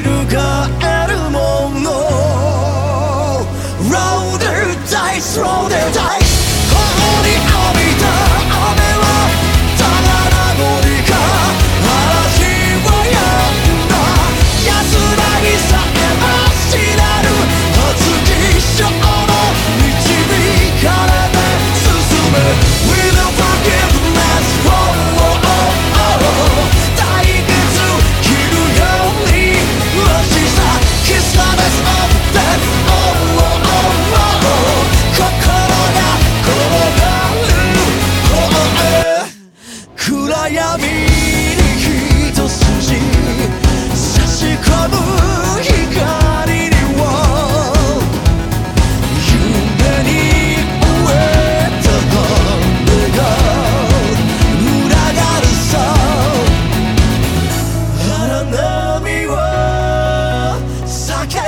えるもの Roll the dice, roll the dice 頬に浴びた雨はただ名残か嵐は止んだ安らぎさえも知らぬ熱き衝の導かれて進む With a forgiveness, oh, oh, oh, oh 対決切るようにらしさ Kiss the best of death, oh, oh, oh, oh 心が転がる方へ暗闇に一筋差し込む光を夢に終えた羽が群がるさ荒波を避け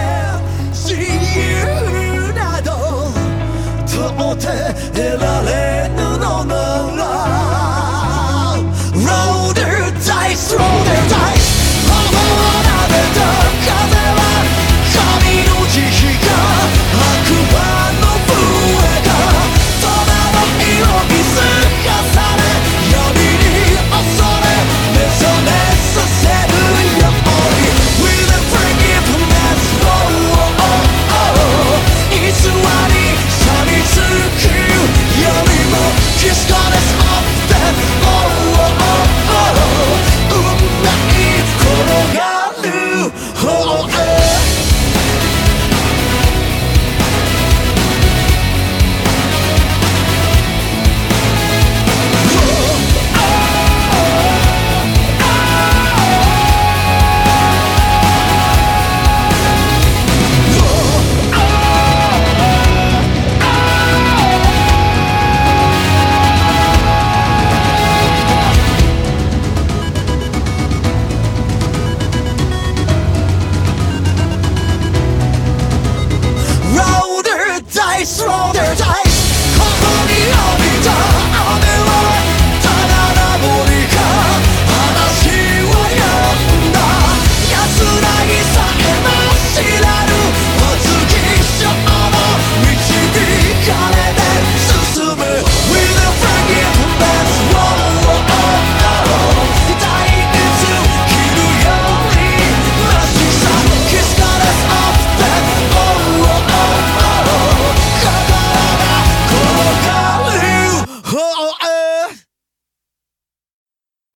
自由など到底得られ